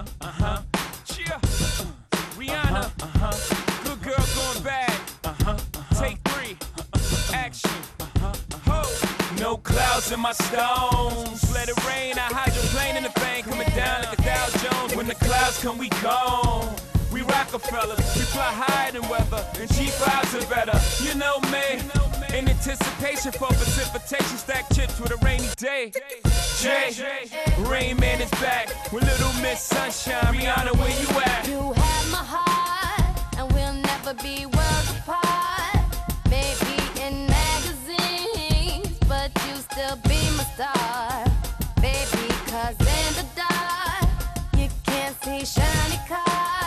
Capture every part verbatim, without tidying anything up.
uh-huh. Cheer. Rihanna, uh-huh. Good girl going bad. Uh-huh. Take three. Action. Ho. No clouds in my stones. Let it rain. I hydroplane in the vein. Coming down like a Dow Jones. When the clouds come, we gone. We Rockefellers, we fly higher than weather, and G fives are better. You know me, in anticipation for precipitation, stack chips with a rainy day. Jay, Rain Man is back with Little Miss Sunshine. Rihanna, where you at? You have my heart, and we'll never be worlds apart. Maybe in magazines, but you still be my star. Baby, 'cause in the dark, you can't see shiny cars.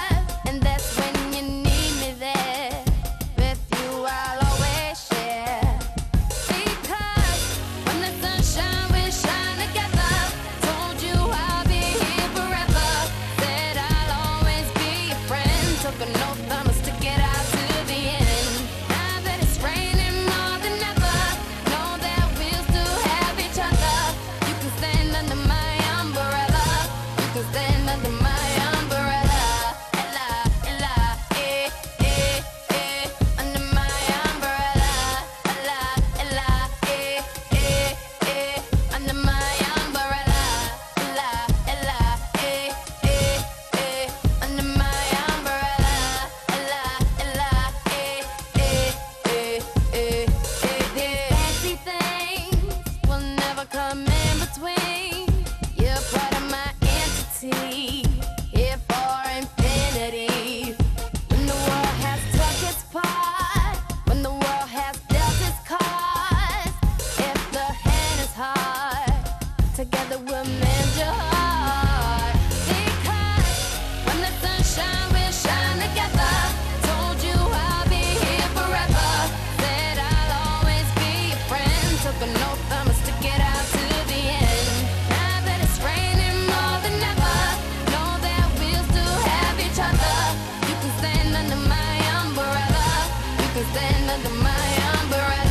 Together we'll mend your heart. Because when the sunshine will shine together. Told you I'll be here forever. Said I'll always be your friend. Took an oath I'ma stick it out to the end. Now that it's raining more than ever, know that we'll still have each other. You can stand under my umbrella. You can stand under my umbrella.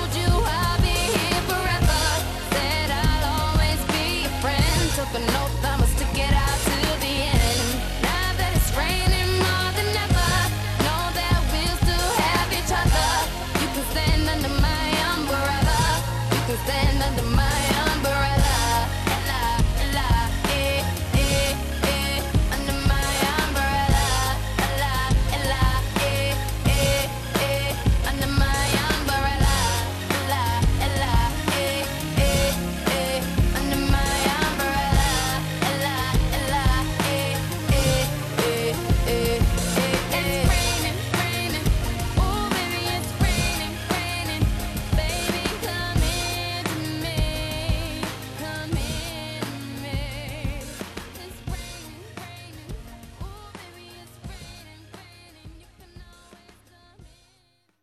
Took an oath